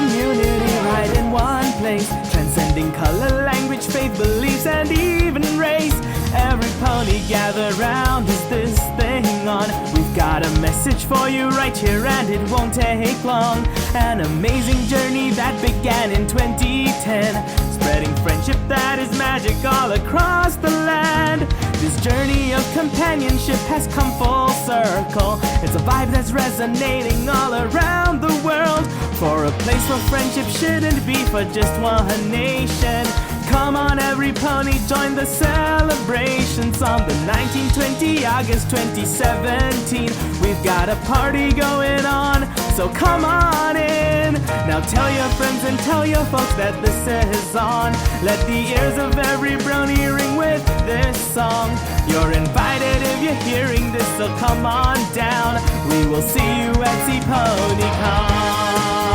community right in one place, transcending color, language, faith, beliefs, and even race. Every pony gather round is this thing on. We've got a message for you right here, and it won't take long. An amazing journey that began in 2010, spreading friendship that is magic all across the land. This journey of companionship has come full circle. It's a vibe that's resonating all around the world, for a place where friendship shouldn't be for just one nation. Come on, every pony, join the celebrations on the 1920 August 2017. We've got a party going on, so come on in. Now tell your friends and tell your folks that this is on. Let the ears of every brony ring with this song. You're invited if you're hearing this, so come on down. We will see you at CPonyCon.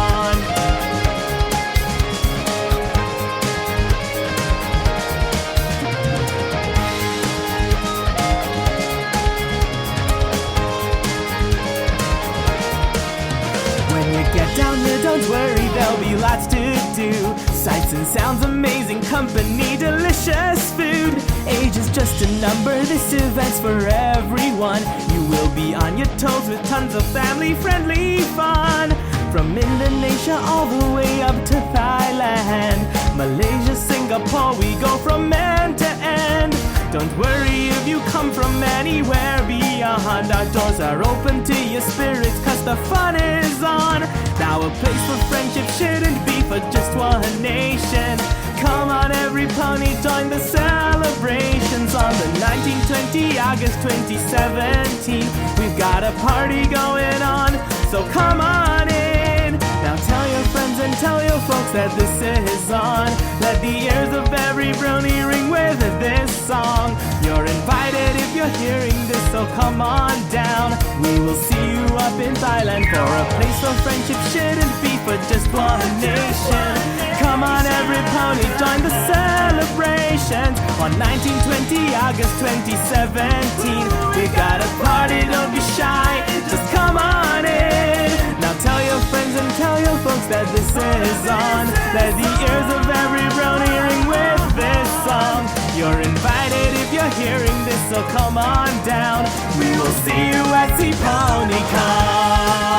Get down here, don't worry, there'll be lots to do. Sights and sounds, amazing company, delicious food. Age is just a number, this event's for everyone. You will be on your toes with tons of family-friendly fun. From Indonesia all the way up to Thailand, Malaysia, Singapore, we go from end to end. Don't worry if you come from anywhere beyond. Our doors are open to your spirits, cause the fun is on. Now a place for friendship shouldn't be for just one nation. Come on, every pony, join the celebrations on the 1920 August 2017. We've got a party going on, so come on in. Now tell your friends and tell your folks that this is on. Let the ears of every brony ring with this song. You're invited if you're hearing this, so come on down. We will see you up in Thailand, for a place where friendship shouldn't be for just one nation. Come on, every pony, join the celebrations on 1920 August 2017. We got a party, don't be shy, just come on in. Now tell your friends and tell your folks that this is on. Let the ears of every brony ring with this song. You're invited if you're hearing this, so come on down. We will see you at CPonyCon.